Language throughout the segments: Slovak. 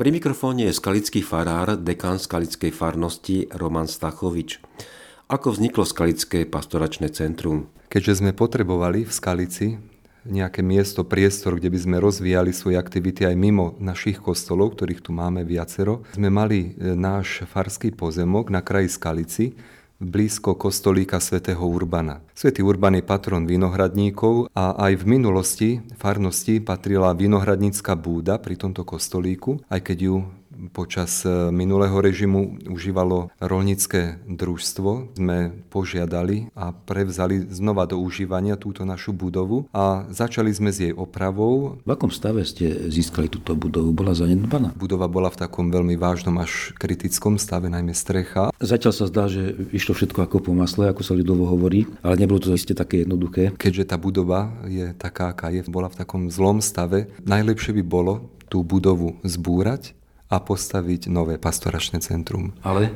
Pri mikrofóne je skalický farár, dekán skalickej farnosti Roman Stachovič. Ako vzniklo skalické pastoračné centrum? Keďže sme potrebovali v Skalici nejaké miesto, priestor, kde by sme rozvíjali svoje aktivity aj mimo našich kostolov, ktorých tu máme viacero, sme mali náš farský pozemok na kraji Skalici, blízko kostolíka svätého Urbana. Svätý Urban je patron vinohradníkov a aj v minulosti farnosti patrila vinohradnícka búda pri tomto kostolíku, aj keď ju počas minulého režimu užívalo roľnícke družstvo. Sme požiadali a prevzali znova do užívania túto našu budovu a začali sme s jej opravou. V akom stave ste získali túto budovu? Bola zanedbaná? Budova bola v takom veľmi vážnom až kritickom stave, najmä strecha. Zatiaľ sa zdá, že išlo všetko ako po masle, ako sa ľudovo hovorí, ale nebolo to iste také jednoduché. Keďže tá budova je taká, aká je, bola v takom zlom stave, najlepšie by bolo tú budovu zbúrať a postaviť nové pastoračné centrum.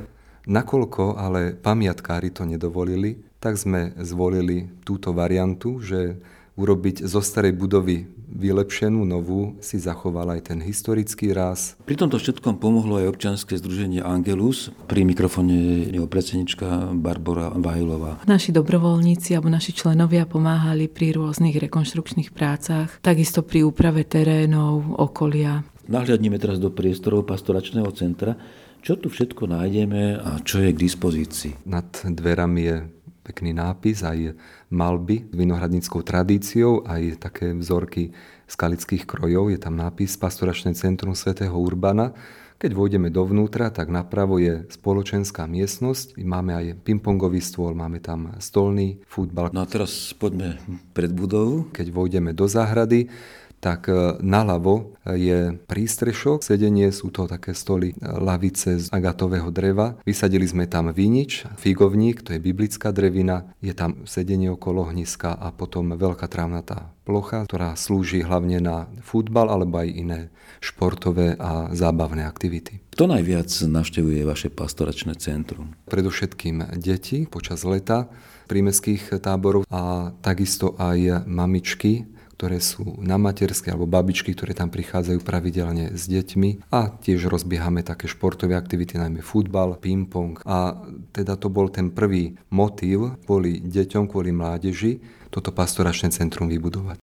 Nakoľko ale pamiatkári to nedovolili, tak sme zvolili túto variantu, že urobiť zo starej budovy vylepšenú, novú, si zachoval aj ten historický ráz. Pri tomto všetkom pomohlo aj občianske združenie Angelus. Pri mikrofóne jeho predsednička Barbora Vahilová. Naši dobrovoľníci alebo naši členovia pomáhali pri rôznych rekonštrukčných prácach, takisto pri úprave terénov, okolia. Nahliadnime teraz do priestorov pastoračného centra. Čo tu všetko nájdeme a čo je k dispozícii? Nad dverami je pekný nápis, aj malby s vinohradníckou tradíciou, aj také vzorky skalických krojov. Je tam nápis Pastoračné centrum svätého Urbana. Keď vôjdeme dovnútra, tak napravo je spoločenská miestnosť. Máme aj pingpongový stôl, máme tam stolný futbal. No a teraz poďme pred budovu. Keď vôjdeme do záhrady, tak naľavo je prístrešok, sedenie, sú to také stoly, lavice z agatového dreva. Vysadili sme tam vinič, figovník, to je biblická drevina, je tam sedenie okolo ohniska a potom veľká trávnatá plocha, ktorá slúži hlavne na futbal alebo aj iné športové a zábavné aktivity. Kto najviac navštevuje vaše pastoračné centrum? Predovšetkým deti počas leta prímestských táborov a takisto aj mamičky, ktoré sú na materskej, alebo babičky, ktoré tam prichádzajú pravidelne s deťmi. A tiež rozbiehame také športové aktivity, najmä futbal, ping-pong. A teda to bol ten prvý motív kvôli deťom, kvôli mládeži, toto pastoračné centrum vybudovať.